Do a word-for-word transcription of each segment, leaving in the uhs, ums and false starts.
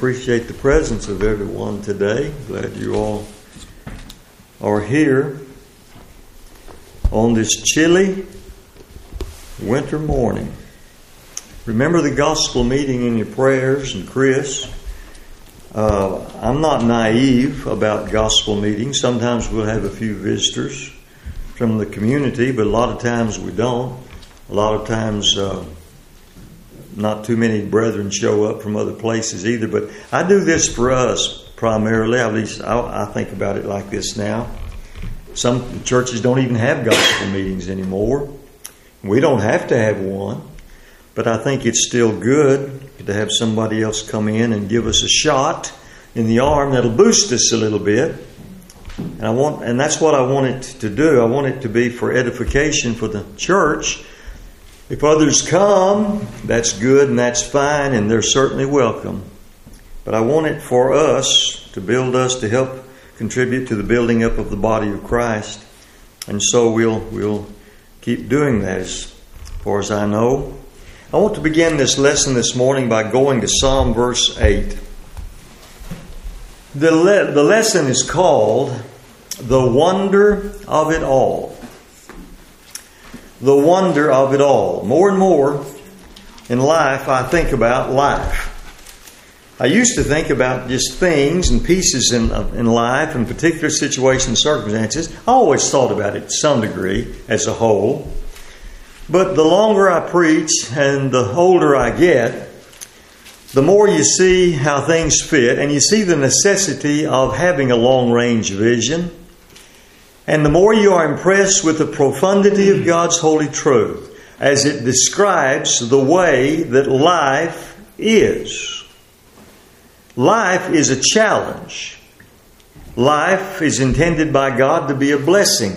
appreciate the presence of everyone today. Glad you all are here on this chilly winter morning. Remember the gospel meeting in your prayers. And Chris, uh, I'm not naive about gospel meetings. Sometimes we'll have a few visitors from the community, but a lot of times we don't. A lot of times uh, not too many brethren show up from other places either. But I do this for us primarily. At least I, I think about it like this now. Some churches don't even have gospel meetings anymore. We don't have to have one. But I think it's still good to have somebody else come in and give us a shot in the arm that'll boost us a little bit. And I want, and that's what I want it to do. I want it to be for edification for the church. If others come, that's good and that's fine, and they're certainly welcome. But I want it for us, to build us, to help contribute to the building up of the body of Christ. And so we'll we'll keep doing that as far as I know. I want to begin this lesson this morning by going to Psalm verse eight. The, le- the lesson is called The Wonder of It All. The wonder of it all. More and more in life, I think about life. I used to think about just things and pieces in, in life and particular situations and circumstances. I always thought about it to some degree as a whole. But the longer I preach and the older I get, the more you see how things fit, and you see the necessity of having a long-range vision. And the more you are impressed with the profundity of God's holy truth as it describes the way that life is. Life is a challenge. Life is intended by God to be a blessing.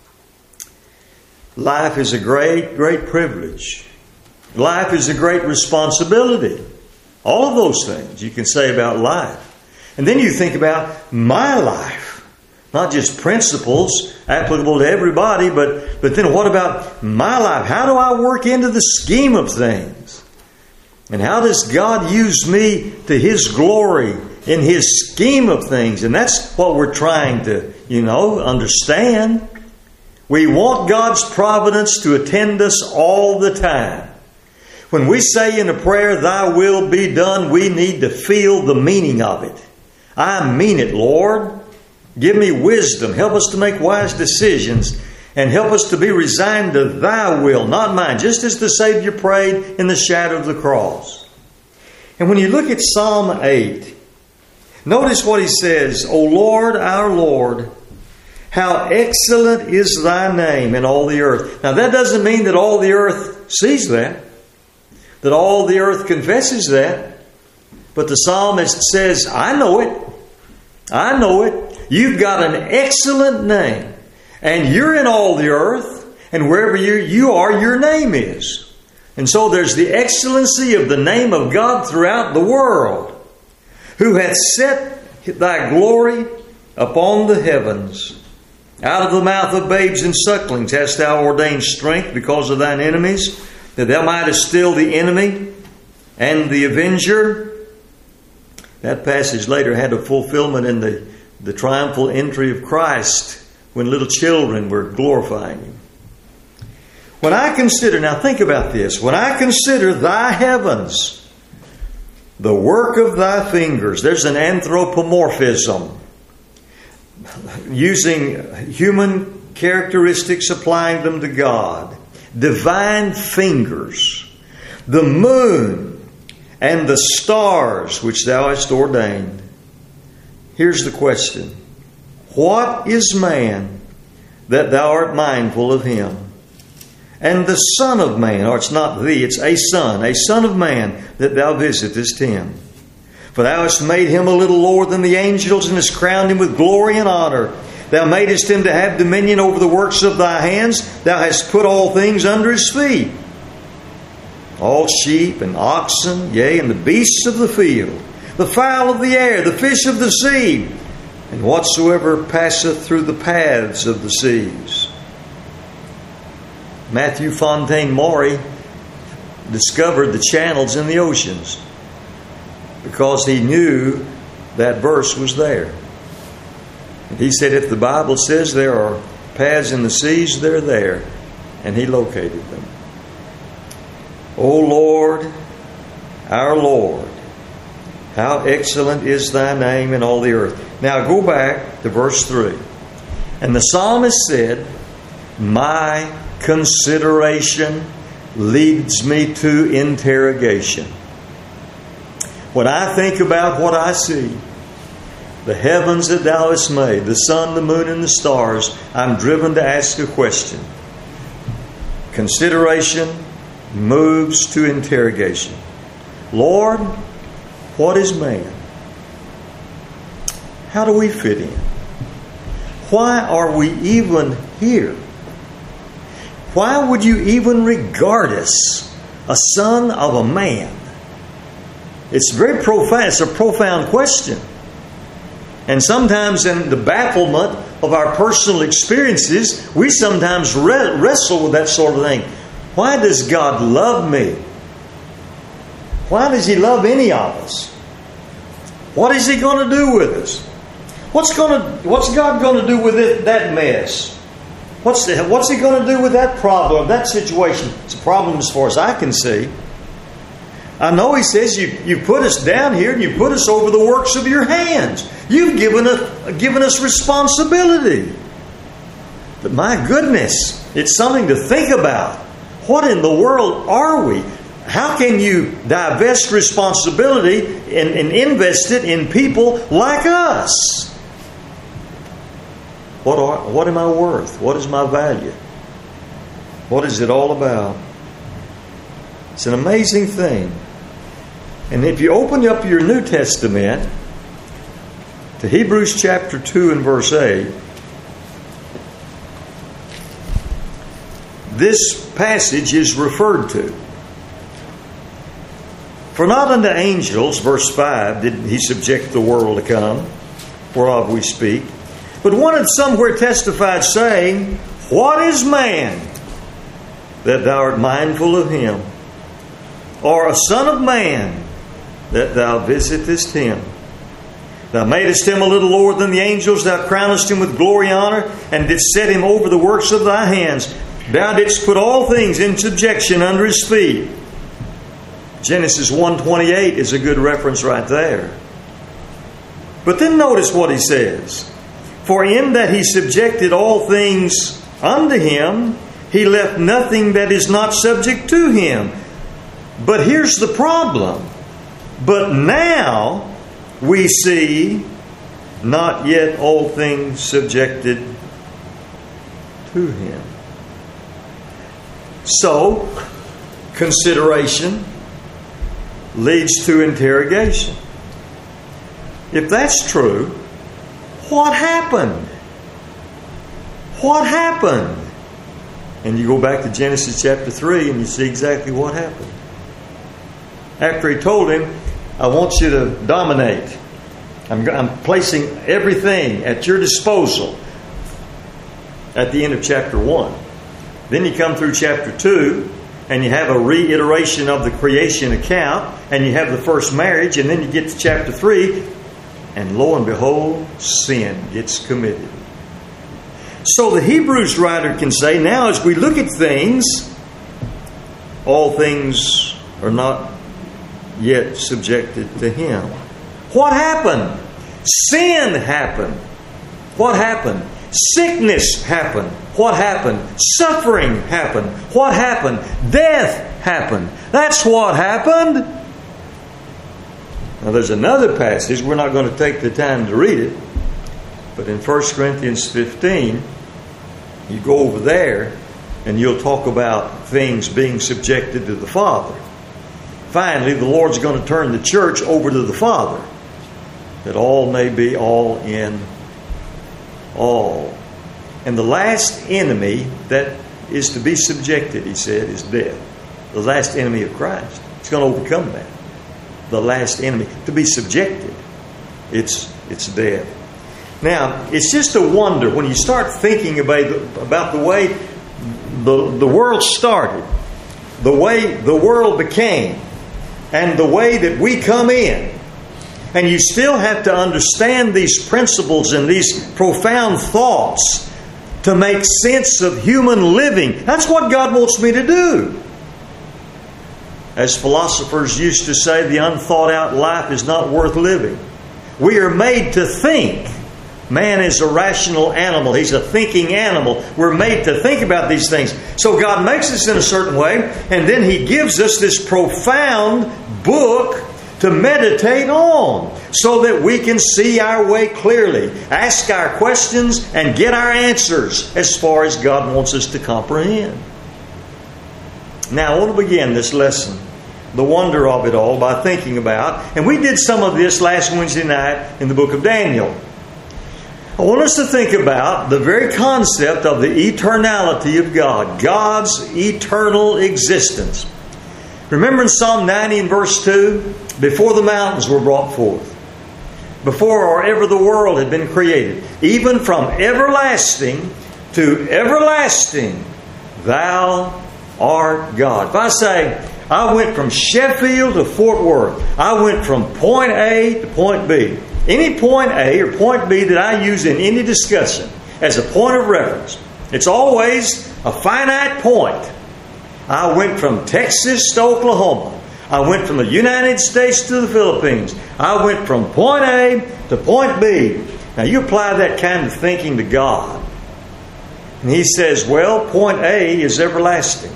Life is a great, great privilege. Life is a great responsibility. All of those things you can say about life. And then you think about my life. Not just principles applicable to everybody, but, but then what about my life? How do I work into the scheme of things? And how does God use me to His glory in His scheme of things? And that's what we're trying to, you know, understand. We want God's providence to attend us all the time. When we say in a prayer, Thy will be done, we need to feel the meaning of it. I mean it, Lord. Give me wisdom. Help us to make wise decisions. And help us to be resigned to Thy will, not mine. Just as the Savior prayed in the shadow of the cross. And when you look at Psalm eight, notice what he says. O Lord, our Lord, how excellent is Thy name in all the earth. Now that doesn't mean that all the earth sees that. That all the earth confesses that. But the psalmist says, I know it. I know it. You've got an excellent name. And you're in all the earth. And wherever you, you are, your name is. And so there's the excellency of the name of God throughout the world. Who hath set Thy glory upon the heavens. Out of the mouth of babes and sucklings hast Thou ordained strength because of Thine enemies, that Thou mightest still the enemy and the avenger. That passage later had a fulfillment in the, the triumphal entry of Christ when little children were glorifying Him. When I consider, now think about this, when I consider Thy heavens, the work of Thy fingers, there's an anthropomorphism, using human characteristics, applying them to God. Divine fingers, the moon, and the stars which Thou hast ordained. Here's the question. What is man that Thou art mindful of him? And the Son of Man, or it's not thee, it's a son, a son of man, that Thou visitest him. For Thou hast made him a little lower than the angels, and hast crowned him with glory and honor. Thou madest him to have dominion over the works of Thy hands. Thou hast put all things under his feet. All sheep and oxen, yea, and the beasts of the field, the fowl of the air, the fish of the sea, and whatsoever passeth through the paths of the seas. Matthew Fontaine Maury discovered the channels in the oceans. because he knew that verse was there. And he said, if the Bible says there are paths in the seas, they're there. And he located them. O Lord, our Lord, how excellent is thy name in all the earth. Now go back to verse three. And the psalmist said, my consideration leads me to interrogation. When I think about what I see, the heavens that thou hast made, the sun, the moon, and the stars, I'm driven to ask a question. Consideration moves to interrogation. Lord, what is man? How do we fit in? Why are we even here? Why would you even regard us a son of a man? It's very profound. It's a profound question. And sometimes in the bafflement of our personal experiences, we sometimes re- wrestle with that sort of thing. Why does God love me? Why does He love any of us? What is He going to do with us? What's going to, what's God going to do with it, that mess? What's the, what's He going to do with that problem, that situation? It's a problem as far as I can see. I know He says you, you put us down here and you put us over the works of your hands. You've given us, given us responsibility. But my goodness, it's something to think about. What in the world are we? How can you divest responsibility and, and invest it in people like us? What are, what am I worth? What is my value? What is it all about? It's an amazing thing. And if you open up your New Testament to Hebrews chapter two and verse eight, this passage is referred to. For not unto angels, verse five, did He subject the world to come, whereof we speak. But one had somewhere testified, saying, what is man, that thou art mindful of him? Or a son of man, that thou visitest him? Thou madest him a little lower than the angels. Thou crownest him with glory and honor, and didst set him over the works of thy hands. Thou didst put all things in subjection under his feet. Genesis one twenty-eight is a good reference right there. But then notice what he says. For in that He subjected all things unto Him, He left nothing that is not subject to Him. But here's the problem. But now we see not yet all things subjected to Him. So, consideration leads to interrogation. If that's true, what happened? What happened? And you go back to Genesis chapter three and you see exactly what happened. After He told him, I want you to dominate. I'm, I'm placing everything at your disposal. At the end of chapter one. Then you come through chapter two and you have a reiteration of the creation account, and you have the first marriage, and then you get to chapter three, and lo and behold, sin gets committed. So the Hebrews writer can say, now as we look at things, all things are not yet subjected to Him. What happened? Sin happened. What happened? Sickness happened. What happened? Suffering happened. What happened? Death happened. That's what happened. Now there's another passage. We're not going to take the time to read it. But in First Corinthians fifteen, you go over there and you'll talk about things being subjected to the Father. Finally, the Lord's going to turn the church over to the Father, that all may be all in all. And the last enemy that is to be subjected, he said, is death. The last enemy of Christ. It's going to overcome that. The last enemy. To be subjected, it's it's death. Now, it's just a wonder when you start thinking about the, about the way the, the world started, the way the world became, and the way that we come in. And you still have to understand these principles and these profound thoughts to make sense of human living. That's what God wants me to do. As philosophers used to say, the unthought out life is not worth living. We are made to think. Man is a rational animal. He's a thinking animal. We're made to think about these things. So God makes us in a certain way, and then He gives us this profound book to meditate on so that we can see our way clearly, ask our questions, and get our answers as far as God wants us to comprehend. Now, I want to begin this lesson, the wonder of it all, by thinking about, and we did some of this last Wednesday night in the book of Daniel. I want us to think about the very concept of the eternality of God, God's eternal existence. Remember in Psalm ninety and verse two, before the mountains were brought forth, before or ever the world had been created, even from everlasting to everlasting, Thou art God. If I say, I went from Sheffield to Fort Worth, I went from point A to point B. Any point A or point B that I use in any discussion as a point of reference, it's always a finite point. I went from Texas to Oklahoma. I went from the United States to the Philippines. I went from point A to point B. Now you apply that kind of thinking to God. And He says, well, point A is everlasting.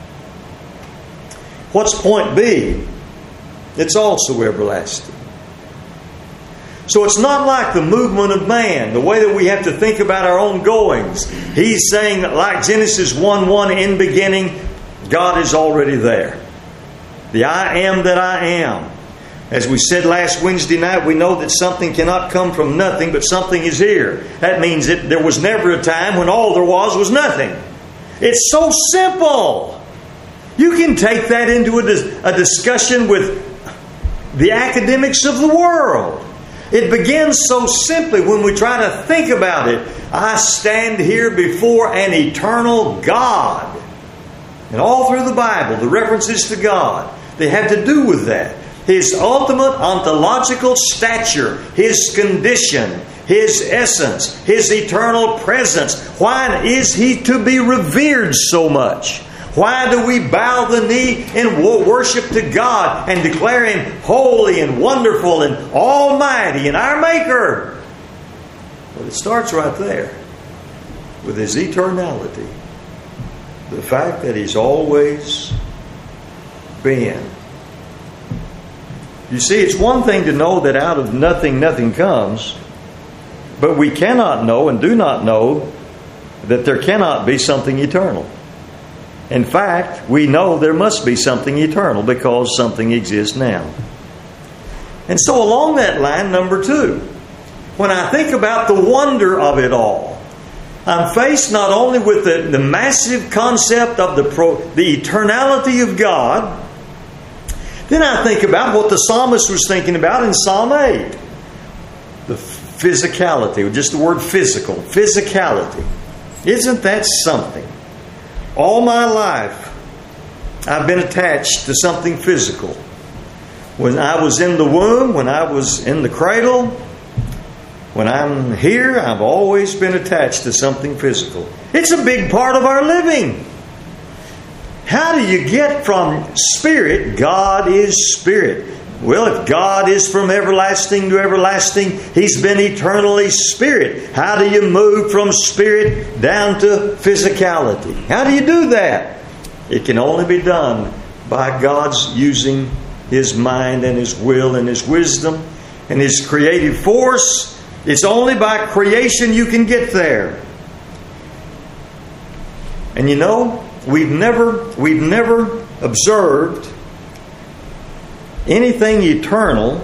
What's point B? It's also everlasting. So it's not like the movement of man, the way that we have to think about our own goings. He's saying that like Genesis one one, in beginning, God is already there. The I am that I am. As we said last Wednesday night, we know that something cannot come from nothing, but something is here. That means that there was never a time when all there was was nothing. It's so simple. You can take that into a, dis- a discussion with the academics of the world. It begins so simply when we try to think about it. I stand here before an eternal God. And all through the Bible, the references to God, they have to do with that. His ultimate ontological stature, His condition, His essence, His eternal presence. Why is He to be revered so much? Why do we bow the knee in worship to God and declare Him holy and wonderful and almighty and our Maker? Well, it starts right there with His eternality. The fact that He's always been. You see, it's one thing to know that out of nothing, nothing comes. But we cannot know and do not know that there cannot be something eternal. In fact, we know there must be something eternal because something exists now. And so along that line, number two, when I think about the wonder of it all, I'm faced not only with the, the massive concept of the, pro, the eternality of God, then I think about what the psalmist was thinking about in Psalm eight. The physicality, just the word physical, physicality. Isn't that something? All my life, I've been attached to something physical. When I was in the womb, when I was in the cradle, when I'm here, I've always been attached to something physical. It's a big part of our living. How do you get from spirit? God is spirit. Well, if God is from everlasting to everlasting, He's been eternally spirit. How do you move from spirit down to physicality? How do you do that? It can only be done by God's using His mind and His will and His wisdom and His creative force. It's only by creation you can get there. And you know, we've never, we've never observed anything eternal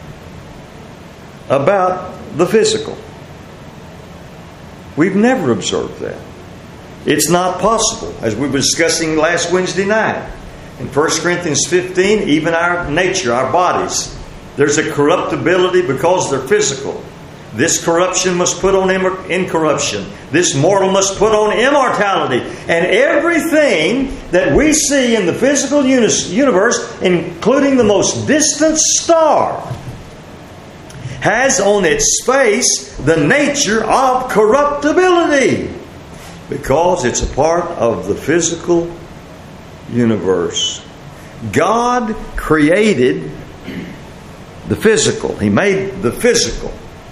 about the physical. We've never observed that. It's not possible, as we were discussing last Wednesday night. In First Corinthians fifteen, even our nature, our bodies, there's a corruptibility because they're physical. This corruption must put on incorruption. This mortal must put on immortality. And everything that we see in the physical universe, including the most distant star, has on its face the nature of corruptibility because it's a part of the physical universe. God created the physical. He made the physical.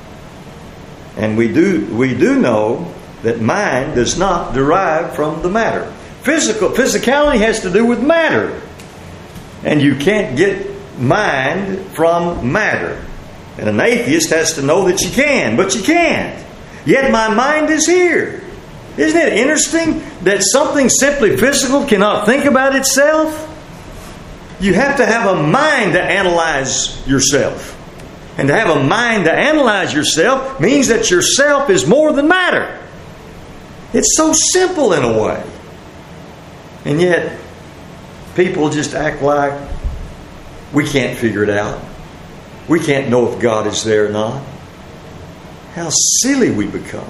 And we do we do know that mind does not derive from the matter. Physical physicality has to do with matter. And you can't get mind from matter. And an atheist has to know that you can, but you can't. Yet my mind is here. Isn't it interesting that something simply physical cannot think about itself? You have to have a mind to analyze yourself. And to have a mind to analyze yourself means that yourself is more than matter. It's so simple in a way. And yet, people just act like we can't figure it out. We can't know if God is there or not. How silly we become.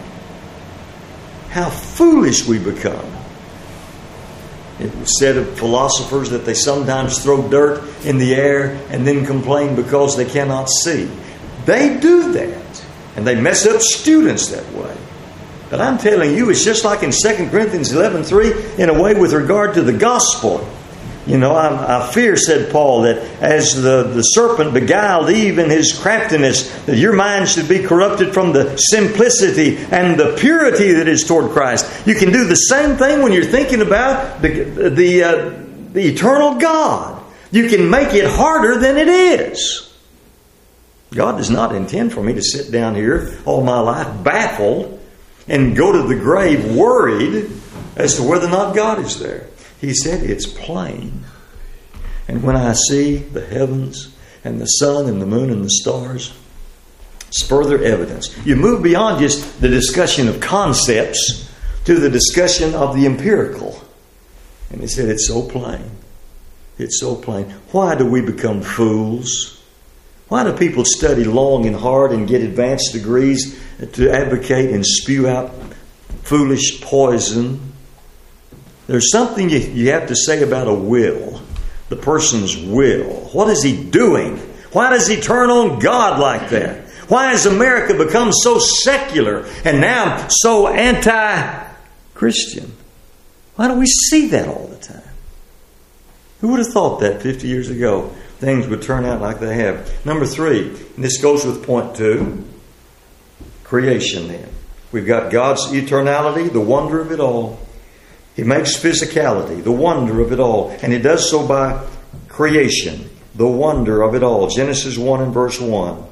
How foolish we become. It was said of philosophers that they sometimes throw dirt in the air and then complain because they cannot see. They do that. And they mess up students that way. But I'm telling you, it's just like in Second Corinthians eleven three, in a way with regard to the gospel. You know, I, I fear, said Paul, that as the, the serpent beguiled Eve in his craftiness, that your mind should be corrupted from the simplicity and the purity that is toward Christ. You can do the same thing when you're thinking about the the, uh, the eternal God. You can make it harder than it is. God does not intend for me to sit down here all my life baffled and go to the grave worried as to whether or not God is there. He said it's plain. And when I see the heavens and the sun and the moon and the stars, it's further evidence. You move beyond just the discussion of concepts to the discussion of the empirical. And he said it's so plain. It's so plain. Why do we become fools? Why do people study long and hard and get advanced degrees to advocate and spew out foolish poison? There's something you, you have to say about a will. The person's will. What is he doing? Why does he turn on God like that? Why has America become so secular and now so anti-Christian? Why do we see that all the time? Who would have thought that fifty years ago things would turn out like they have? Number three, and this goes with point two, creation then. We've got God's eternality, the wonder of it all. He makes physicality, the wonder of it all. And He does so by creation, the wonder of it all. Genesis one and verse one.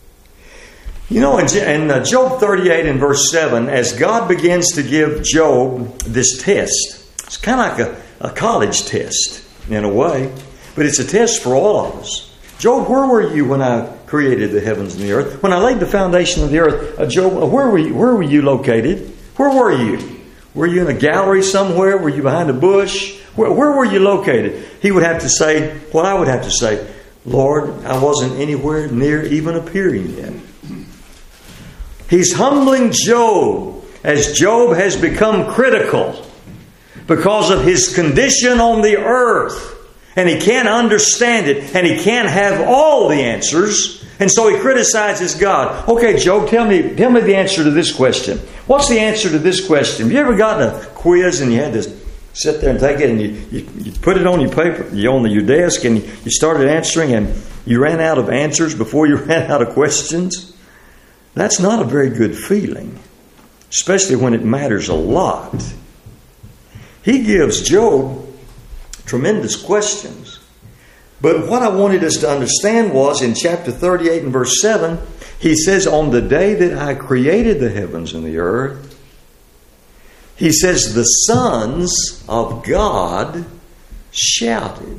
You know, in Job thirty-eight and verse seven, as God begins to give Job this test, it's kind of like a, a college test in a way, but it's a test for all of us. Job, where were you when I created the heavens and the earth? When I laid the foundation of the earth, uh, Job, where were you, where were you located? Where were you? Were you in a gallery somewhere? Were you behind a bush? Where, where were you located? He would have to say, what I would have to say, Lord, I wasn't anywhere near even appearing yet. He's humbling Job as Job has become critical because of his condition on the earth. And he can't understand it. And he can't have all the answers. And so he criticizes God. Okay, Job, tell me, tell me the answer to this question. What's the answer to this question? Have you ever gotten a quiz and you had to sit there and take it and you, you, you put it on your paper, you on your desk, and you started answering and you ran out of answers before you ran out of questions? That's not a very good feeling, especially when it matters a lot. He gives Job tremendous questions. But what I wanted us to understand was in chapter thirty-eight and verse seven, he says, on the day that I created the heavens and the earth, he says, the sons of God shouted,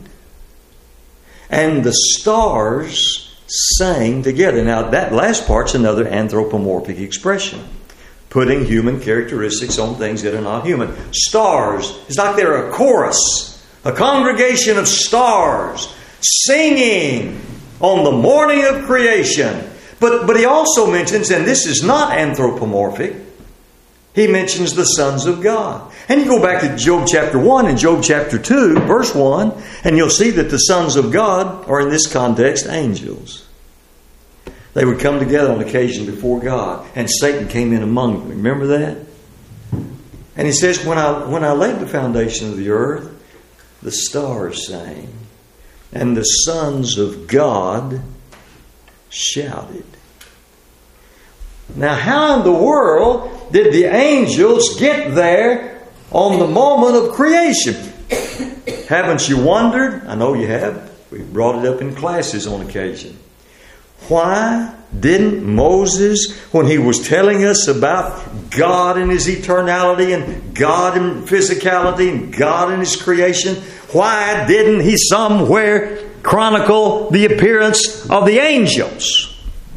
and the stars sang together. Now, that last part's another anthropomorphic expression, putting human characteristics on things that are not human. Stars, it's like they're a chorus, a congregation of stars singing on the morning of creation. But, but he also mentions, and this is not anthropomorphic, he mentions the sons of God. And you go back to Job chapter one and Job chapter two, verse one, and you'll see that the sons of God are in this context angels. They would come together on occasion before God, and Satan came in among them. Remember that? And he says, when I, when I laid the foundation of the earth, the stars sang, and the sons of God shouted. Now, how in the world did the angels get there on the moment of creation? Haven't you wondered? I know you have. We brought it up in classes on occasion. Why didn't Moses, when he was telling us about God in His eternality and God in physicality and God in His creation, why didn't he somewhere chronicle the appearance of the angels?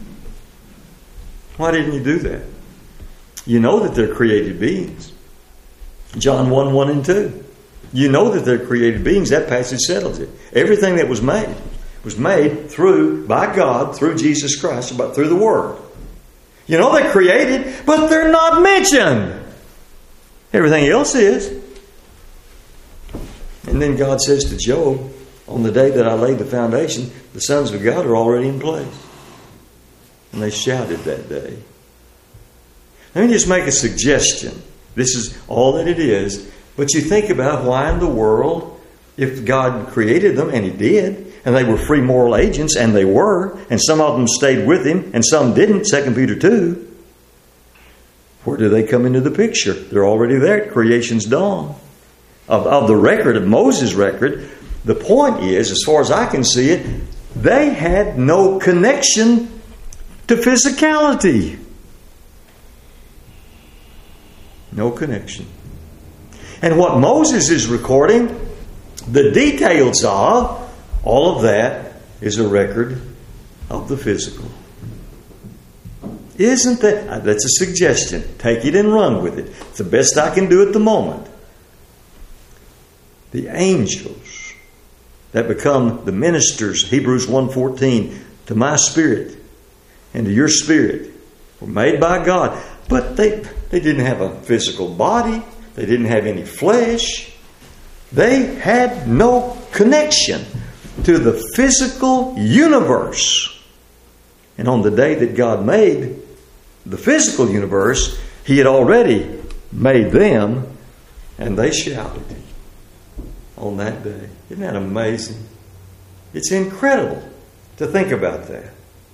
Why didn't he do that? You know that they're created beings. John one, one and two. You know that they're created beings. That passage settles it. Everything that was made was made through, by God, through Jesus Christ, but through the Word. You know they're created, but they're not mentioned. Everything else is. And then God says to Job, on the day that I laid the foundation, the sons of God are already in place. And they shouted that day. Let me just make a suggestion. This is all that it is. But you think about why in the world, if God created them, and He did, and they were free moral agents, and they were, and some of them stayed with Him, and some didn't, Second Peter two, where do they come into the picture? They're already there at creation's dawn. Of, of the record, of Moses' record, the point is, as far as I can see it, they had no connection to physicality. No connection. And what Moses is recording, the details of, all of that is a record of the physical. Isn't that? That's a suggestion. Take it and run with it. It's the best I can do at the moment. The angels that become the ministers, Hebrews one fourteen, to my spirit and to your spirit, were made by God. But they, they didn't have a physical body. They didn't have any flesh. They had no connection to the physical universe. And on the day that God made the physical universe, He had already made them, and they shouted on that day. Isn't that amazing? It's incredible to think about that.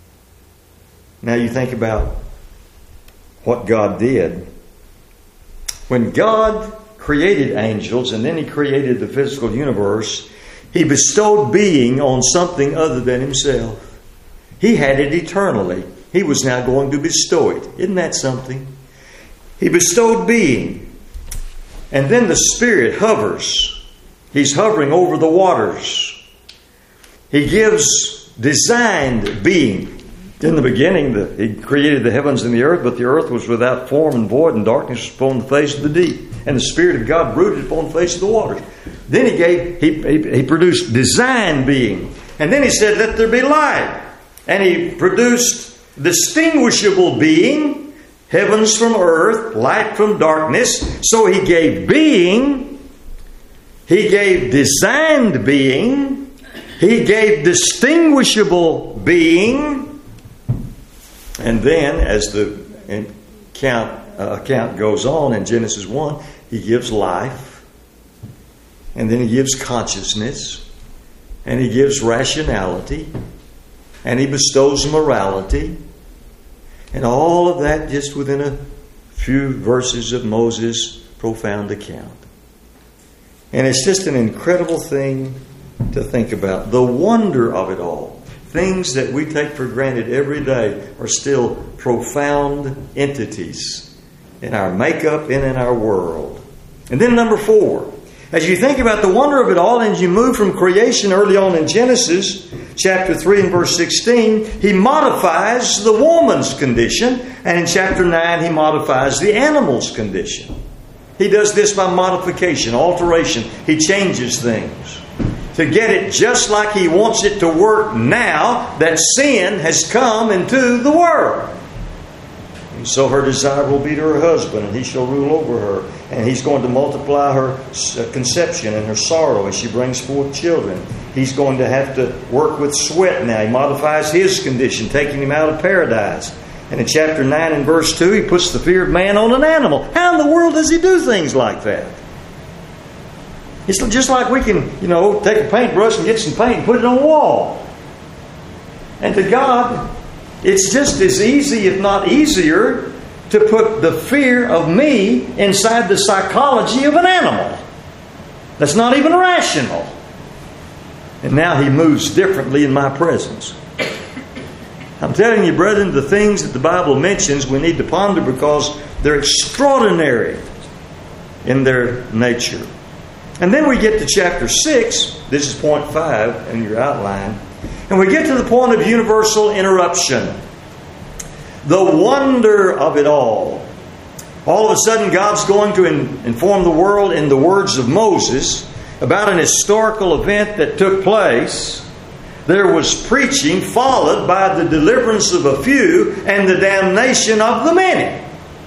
Now you think about what God did. When God created angels and then He created the physical universe, He bestowed being on something other than Himself. He had it eternally. He was now going to bestow it. Isn't that something? He bestowed being. And then the Spirit hovers. He's hovering over the waters. He gives designed being. In the beginning, the, He created the heavens and the earth, but the earth was without form and void, and darkness was upon the face of the deep. And the Spirit of God brooded upon the face of the waters. Then He gave, He, he, he produced design being. And then He said, let there be light. And He produced distinguishable being, heavens from earth, light from darkness. So He gave being. He gave designed being. He gave distinguishable being. And then, as the account, uh, account goes on in Genesis one, He gives life. And then He gives consciousness. And He gives rationality. And He bestows morality. And all of that just within a few verses of Moses' profound account. And it's just an incredible thing to think about. The wonder of it all. Things that we take for granted every day are still profound entities in our makeup and in our world. And then number four, as you think about the wonder of it all and you move from creation early on in Genesis chapter three and verse sixteen, He modifies the woman's condition. And in chapter nine, He modifies the animal's condition. He does this by modification, alteration. He changes things to get it just like He wants it to work now that sin has come into the world. And so her desire will be to her husband, and he shall rule over her. And he's going to multiply her conception and her sorrow as she brings forth children. He's going to have to work with sweat now. He modifies his condition, taking him out of paradise. And in chapter nine and verse two, he puts the fear of man on an animal. How in the world does he do things like that? It's just like we can, you know, take a paintbrush and get some paint and put it on a wall. And to God, it's just as easy, if not easier, to put the fear of me inside the psychology of an animal. That's not even rational. And now he moves differently in my presence. I'm telling you, brethren, the things that the Bible mentions we need to ponder because they're extraordinary in their nature. And then we get to chapter six. This is point five in your outline. And we get to the point of universal interruption. The wonder of it all. All of a sudden, God's going to in, inform the world in the words of Moses about an historical event that took place. There was preaching followed by the deliverance of a few and the damnation of the many.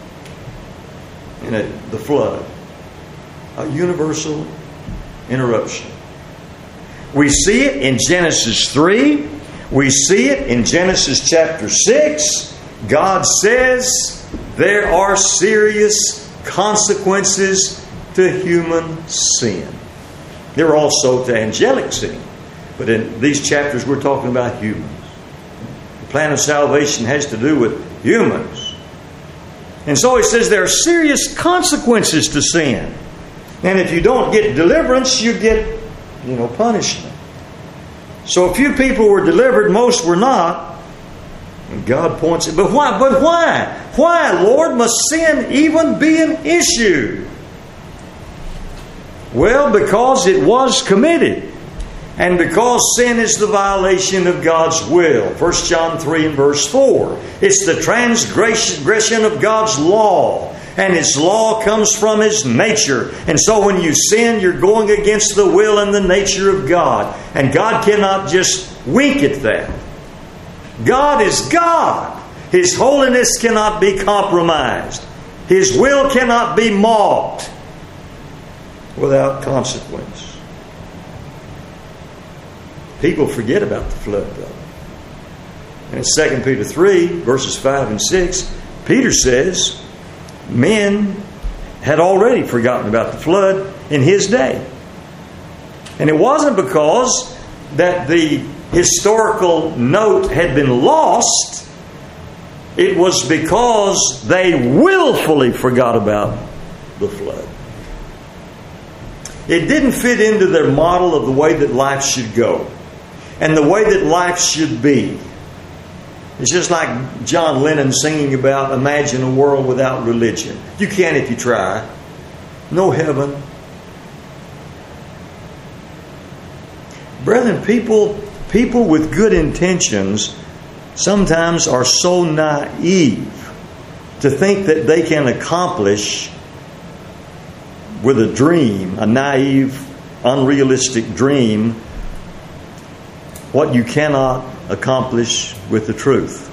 In a, the flood. A universal interruption. We see it in Genesis three. We see it in Genesis chapter six. God says there are serious consequences to human sin. There are also to angelic sin. But in these chapters we're talking about humans. The plan of salvation has to do with humans. And so he says there are serious consequences to sin. And if you don't get deliverance, you get, you know, punishment. So a few people were delivered, most were not. And God points it. But why? But why? Why, Lord, must sin even be an issue? Well, because it was committed. And because sin is the violation of God's will. First John three and verse four. It's the transgression of God's law. And His law comes from His nature. And so when you sin, you're going against the will and the nature of God. And God cannot just wink at that. God is God. His holiness cannot be compromised. His will cannot be mocked without consequence. People forget about the flood, though. And in Second Peter three, verses five and six, Peter says, men had already forgotten about the flood in his day. And it wasn't because that the historical note had been lost. It was because they willfully forgot about the flood. It didn't fit into their model of the way that life should go and the way that life should be. It's just like John Lennon singing about imagine a world without religion. You can if you try. No heaven. Brethren, people, people with good intentions sometimes are so naive to think that they can accomplish with a dream, a naive, unrealistic dream, what you cannot accomplish with the truth.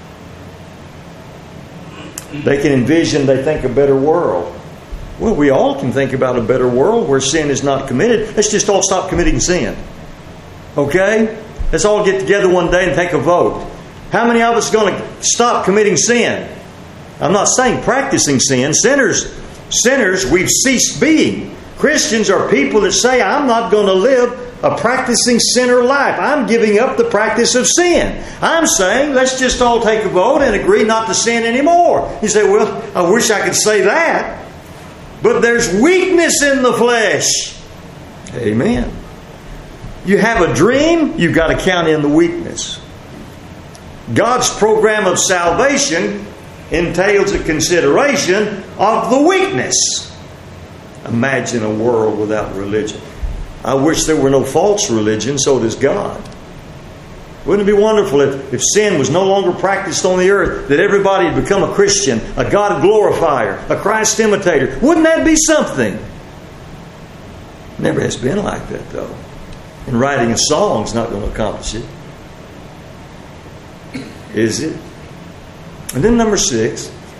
They can envision, they think, a better world. Well, we all can think about a better world where sin is not committed. Let's just all stop committing sin. Okay? Let's all get together one day and take a vote. How many of us are going to stop committing sin? I'm not saying practicing sin. Sinners, sinners, we've ceased being. Christians are people that say, I'm not going to live a practicing sinner life. I'm giving up the practice of sin. I'm saying, let's just all take a vote and agree not to sin anymore. You say, well, I wish I could say that. But there's weakness in the flesh. Amen. You have a dream, you've got to count in the weakness. God's program of salvation entails a consideration of the weakness. Imagine a world without religion. I wish there were no false religion, so does God. Wouldn't it be wonderful if, if sin was no longer practiced on the earth, that everybody had become a Christian, a God glorifier, a Christ imitator? Wouldn't that be something? Never has been like that, though. And writing a song is not going to accomplish it. Is it? And then number six,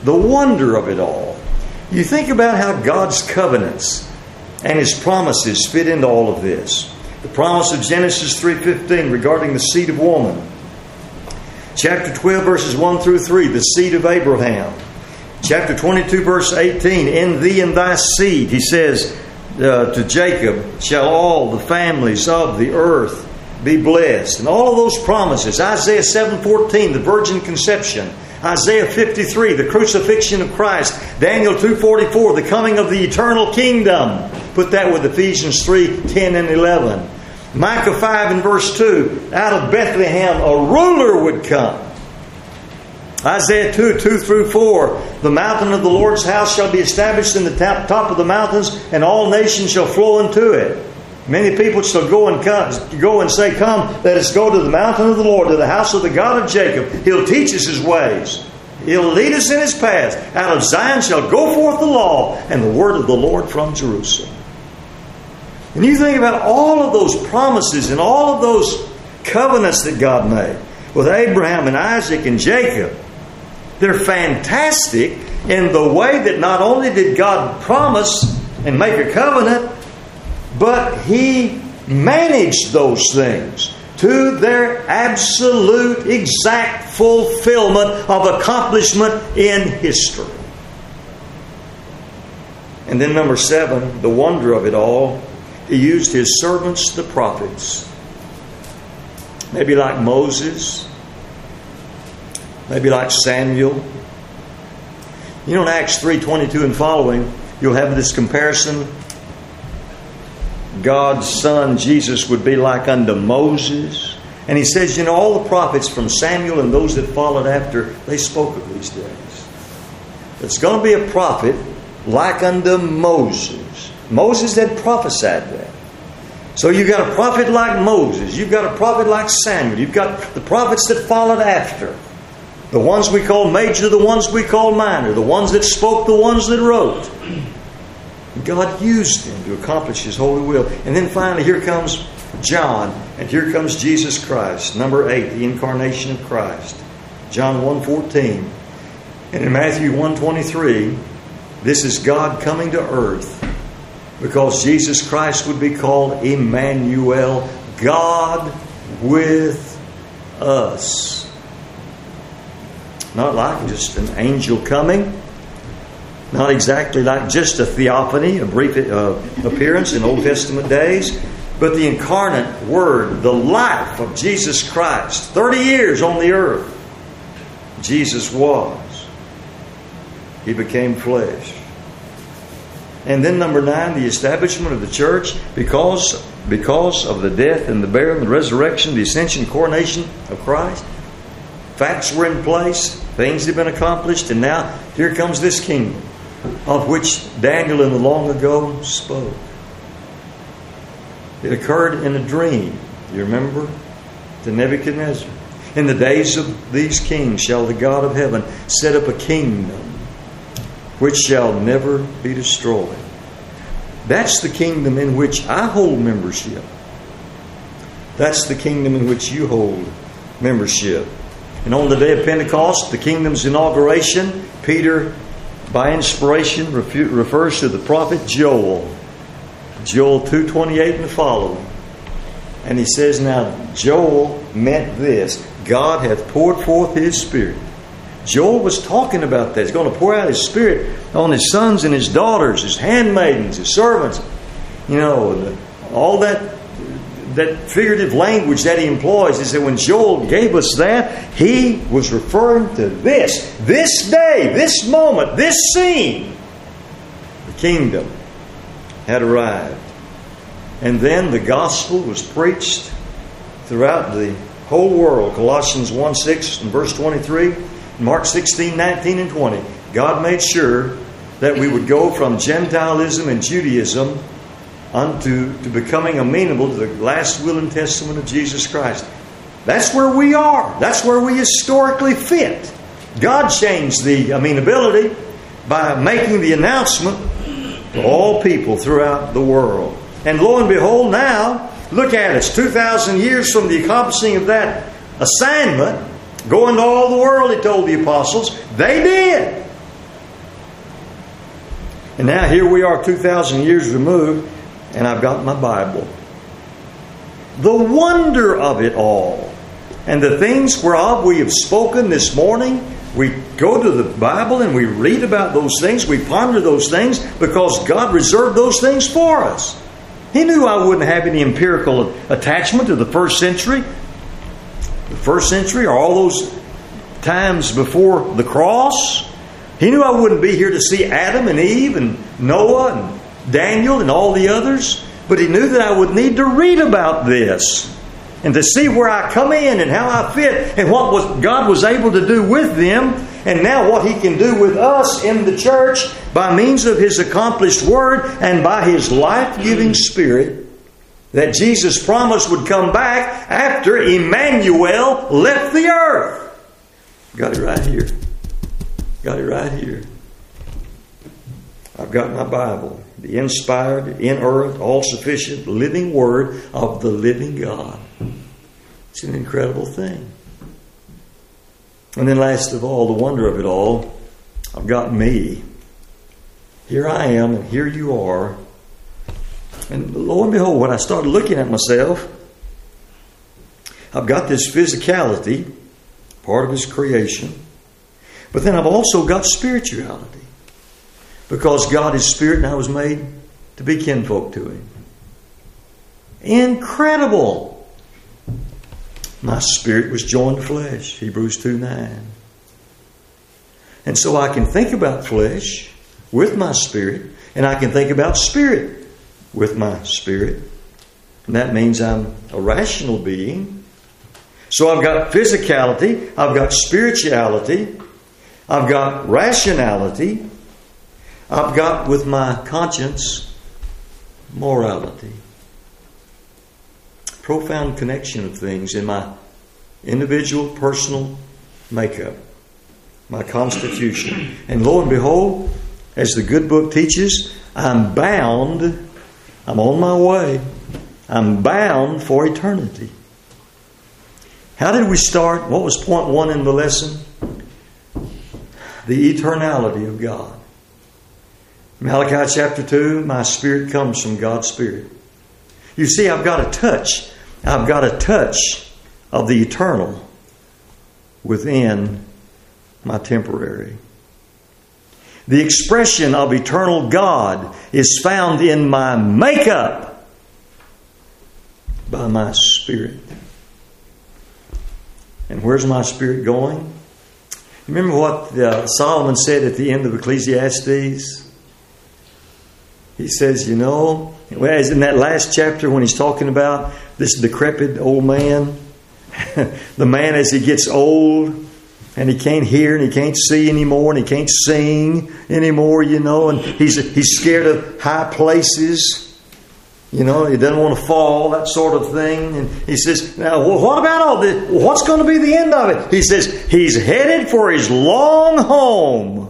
The wonder of it all. You think about how God's covenants and His promises fit into all of this. The promise of Genesis three fifteen regarding the seed of woman. Chapter twelve, verses one through three, the seed of Abraham. Chapter twenty-two, verse eighteen, in thee and thy seed, He says uh, to Jacob, shall all the families of the earth be blessed. And all of those promises. Isaiah seven fourteen, the virgin conception. Isaiah fifty-three, the crucifixion of Christ. Daniel two forty-four, the coming of the eternal kingdom. Put that with Ephesians three ten and eleven. Micah five and verse two, out of Bethlehem a ruler would come. Isaiah two, two through four, the mountain of the Lord's house shall be established in the top, top of the mountains, and all nations shall flow into it. Many people shall go and come, go and say, come, let us go to the mountain of the Lord, to the house of the God of Jacob. He'll teach us His ways. He'll lead us in His paths. Out of Zion shall go forth the law and the word of the Lord from Jerusalem. And you think about all of those promises and all of those covenants that God made with Abraham and Isaac and Jacob. They're fantastic in the way that not only did God promise and make a covenant, but He managed those things to their absolute, exact fulfillment of accomplishment in history. And then number seven, the wonder of it all, He used His servants, the prophets. Maybe like Moses. Maybe like Samuel. You know, in Acts three twenty-two and following, you'll have this comparison. God's Son, Jesus, would be like unto Moses. And He says, you know, all the prophets from Samuel and those that followed after, they spoke of these days. It's going to be a prophet like unto Moses. Moses had prophesied that. So you've got a prophet like Moses. You've got a prophet like Samuel. You've got the prophets that followed after. The ones we call major, the ones we call minor. The ones that spoke, the ones that wrote. God used them to accomplish His holy will. And then finally, here comes John. And here comes Jesus Christ. Number eight, the incarnation of Christ. John one fourteen. And in Matthew one twenty-three, this is God coming to earth. Because Jesus Christ would be called Emmanuel, God with us. Not like just an angel coming. Not exactly like just a theophany, a brief uh, appearance in Old Testament days. But the incarnate Word, the life of Jesus Christ. thirty years on the earth. Jesus was. He became flesh. And then number nine, the establishment of the church, because, because of the death and the burial and the resurrection, the ascension, coronation of Christ. Facts were in place, things had been accomplished, and now here comes this kingdom of which Daniel in the long ago spoke. It occurred in a dream. You remember? To Nebuchadnezzar. In the days of these kings shall the God of heaven set up a kingdom which shall never be destroyed. That's the kingdom in which I hold membership. That's the kingdom in which you hold membership. And on the day of Pentecost, the kingdom's inauguration, Peter, by inspiration, refers to the prophet Joel. Joel two twenty-eight and following. And he says, now Joel meant this. God hath poured forth His Spirit. Joel was talking about that. He's going to pour out His Spirit on His sons and His daughters, His handmaidens, His servants. You know, all that that figurative language that he employs is that when Joel gave us that, he was referring to this. This day, this moment, this scene. The kingdom had arrived. And then the gospel was preached throughout the whole world. Colossians one six and verse twenty-three. Mark sixteen, nineteen, and twenty. God made sure that we would go from Gentilism and Judaism unto to becoming amenable to the last will and testament of Jesus Christ. That's where we are. That's where we historically fit. God changed the amenability by making the announcement to all people throughout the world. And lo and behold, now, look at us. two thousand years from the accomplishing of that assignment, going to all the world, He told the apostles. They did. And now here we are two thousand years removed, and I've got my Bible. The wonder of it all. And the things whereof we have spoken this morning, we go to the Bible and we read about those things, we ponder those things, because God reserved those things for us. He knew I wouldn't have any empirical attachment to the first century. The first century, or all those times before the cross. He knew I wouldn't be here to see Adam and Eve and Noah and Daniel and all the others. But He knew that I would need to read about this and to see where I come in and how I fit and what was God was able to do with them, and now what He can do with us in the church by means of His accomplished Word and by His life-giving Spirit that Jesus promised would come back after Emmanuel left the earth. Got it right here. Got it right here. I've got my Bible, the inspired, inerrant, all-sufficient, living Word of the living God. It's an incredible thing. And then last of all, the wonder of it all, I've got me. Here I am, and here you are. And lo and behold, when I started looking at myself, I've got this physicality, part of His creation. But then I've also got spirituality. Because God is Spirit and I was made to be kinfolk to Him. Incredible! My spirit was joined to flesh, Hebrews two nine. And so I can think about flesh with my spirit, and I can think about spirit with my spirit. And that means I'm a rational being. So I've got physicality, I've got spirituality, I've got rationality, I've got with my conscience morality. Profound connection of things in my individual, personal makeup, my constitution. And lo and behold, as the good book teaches, I'm bound, I'm on my way, I'm bound for eternity. How did we start? What was point one in the lesson? The eternality of God. Malachi chapter two, my spirit comes from God's Spirit. You see, I've got a touch. I've got a touch of the eternal within my temporary. The expression of eternal God is found in my makeup by my spirit. And where's my spirit going? Remember what uh, Solomon said at the end of Ecclesiastes? He says, you know, as in that last chapter when he's talking about this decrepit old man, the man as he gets old and he can't hear and he can't see anymore and he can't sing anymore, you know, and he's he's scared of high places, you know, he doesn't want to fall, that sort of thing. And he says, now what about all this? What's going to be the end of it? He says, he's headed for his long home.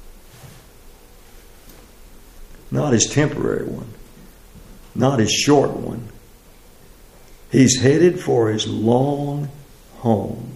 Not his temporary one. Not his short one. He's headed for his long home.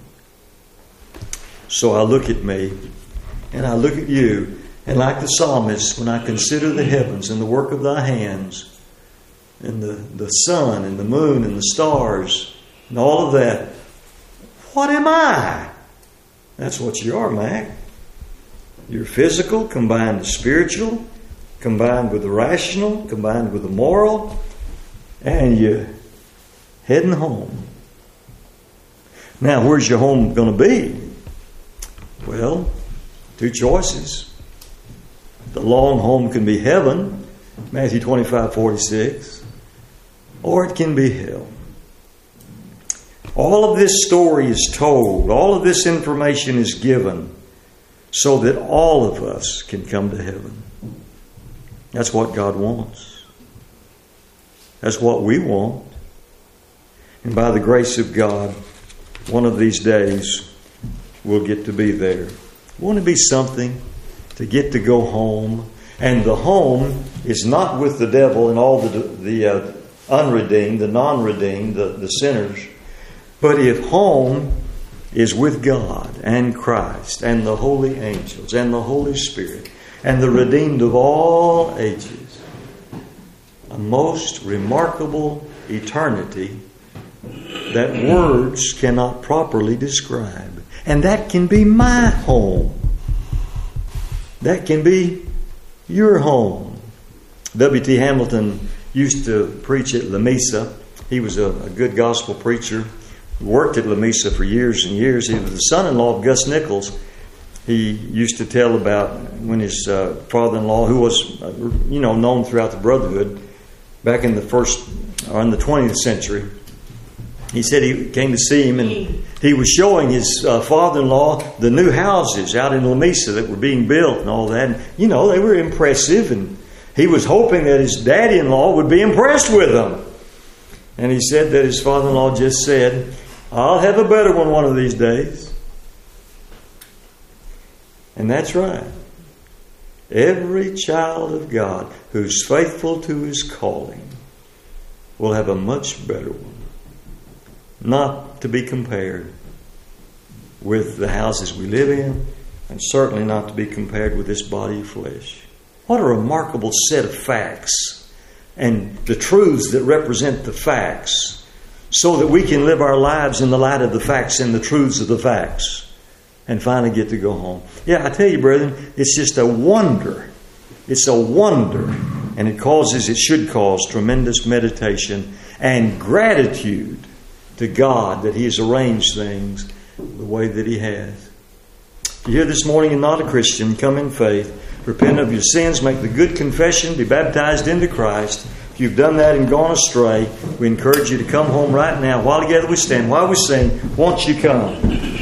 So I look at me and I look at you, and like the psalmist, when I consider the heavens and the work of thy hands and the, the sun and the moon and the stars and all of that, what am I? That's what you are, Mac. You're physical combined with spiritual, combined with the rational, combined with the moral, and you're heading home. Now, where's your home going to be? Well, two choices. The long home can be heaven, Matthew twenty-five forty-six, or it can be hell. All of this story is told, all of this information is given so that all of us can come to heaven. That's what God wants. That's what we want. And by the grace of God, one of these days we'll get to be there. Won't it be something to get to go home? And the home is not with the devil and all the, the uh, unredeemed, the non-redeemed, the, the sinners. But if home is with God and Christ and the holy angels and the Holy Spirit and the redeemed of all ages. A most remarkable eternity that words cannot properly describe. And that can be my home. That can be your home. W T Hamilton used to preach at Lamesa. He was a, a good gospel preacher. Worked at Lamesa for years and years. He was the son-in-law of Gus Nichols. He used to tell about when his uh, father-in-law, who was, uh, you know, known throughout the brotherhood, back in the first, or in the twentieth century, he said he came to see him and he was showing his uh, father-in-law the new houses out in Lamesa that were being built and all that. And, you know, they were impressive, and he was hoping that his daddy-in-law would be impressed with them. And he said that his father-in-law just said, "I'll have a better one one of these days." And that's right. Every child of God who's faithful to his calling will have a much better one. Not to be compared with the houses we live in, and certainly not to be compared with this body of flesh. What a remarkable set of facts, and the truths that represent the facts, so that we can live our lives in the light of the facts and the truths of the facts, and finally get to go home. Yeah, I tell you, brethren, it's just a wonder. It's a wonder, and it causes, it should cause tremendous meditation and gratitude to God that He has arranged things the way that He has. If you're here this morning and not a Christian, come in faith, repent of your sins, make the good confession, be baptized into Christ. If you've done that and gone astray, we encourage you to come home right now. While together we stand, while we sing, won't you come?